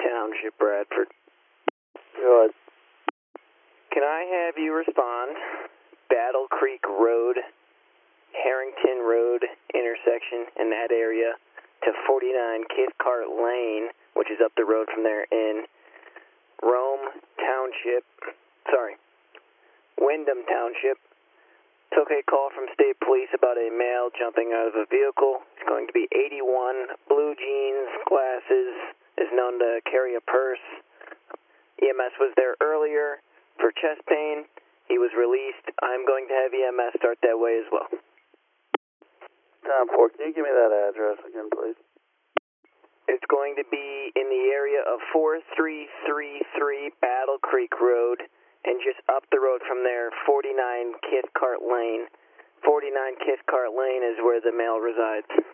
Township, Bradford. Good. Can I have you respond, Battle Creek Road, Harrington Road intersection in that area, to 49 Cathcart Lane, which is up the road from there in Wyndham Township. Took a call from state police about a male jumping out of a vehicle. He's going to be 81, blue jeans, glasses, is known to carry a purse. EMS was there earlier for chest pain. He was released. I'm going to have EMS start that way as well. Tom 4, can you give me that address again, please? It's going to be in the area of 4333 Battle Creek Road, and just up the road from there, 49 Cathcart Lane. 49 Cathcart Lane is where the male resides.